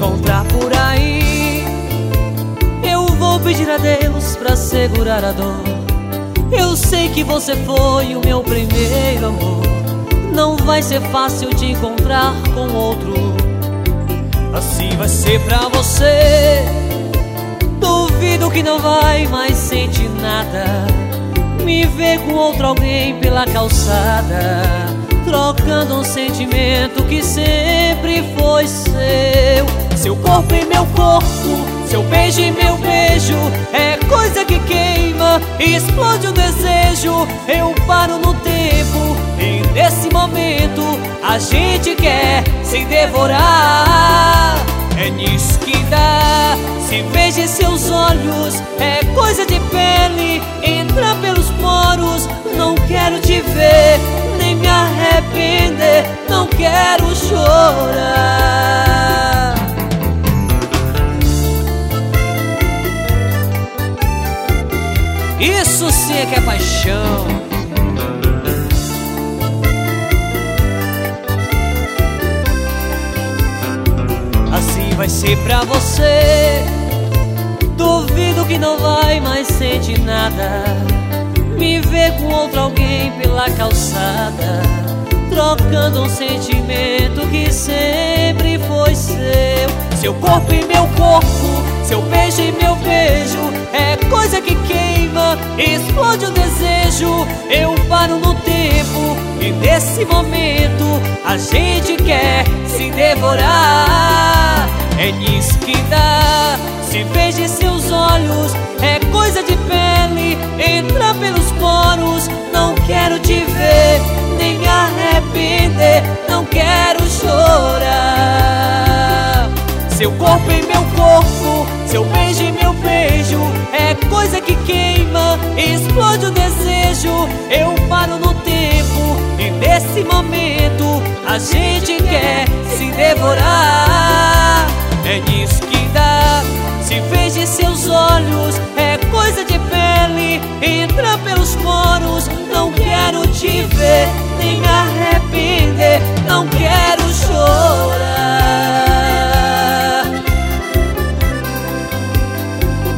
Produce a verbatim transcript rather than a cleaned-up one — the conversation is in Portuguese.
encontrar por aí, eu vou pedir a Deus pra segurar a dor. Eu sei que você foi o meu primeiro amor. Não vai ser fácil te encontrar com outro. Assim vai ser pra você. Duvido que não vai mais sentir nada. Me ver com outro alguém pela calçada, trocando um sentimento que sempre foi seu. Seu corpo em meu corpo, seu beijo em meu beijo, é coisa que queima e explode o desejo. Eu paro no tempo e nesse momento a gente quer se devorar. É nisso que dá, se veja em seus olhos, é coisa de pele, entra pelos poros. Não quero te ver, nem me arrepender, não quero chorar. Isso sim é que é paixão. Assim vai ser pra você. Duvido que não vai mais sentir nada. Me ver com outro alguém pela calçada, trocando um sentimento que sempre foi seu. Seu corpo em meu corpo, seu beijo em meu beijo, é coisa que queima, explode o desejo. Eu paro no tempo e nesse momento a gente quer se devorar. É nisso que dá, se veja em seus olhos, é coisa de pele, entra pelos poros. Não quero te ver, nem me arrepender, não quero chorar. Seu corpo em meu corpo, seu beijo em meu beijo, é coisa que queima, explode o desejo. Eu paro no tempo e nesse momento a gente quer se devorar. É nisso que dá, se veja em seus olhos, é coisa de pele, entra pelos poros. Não quero te ver, nem me arrepender, não quero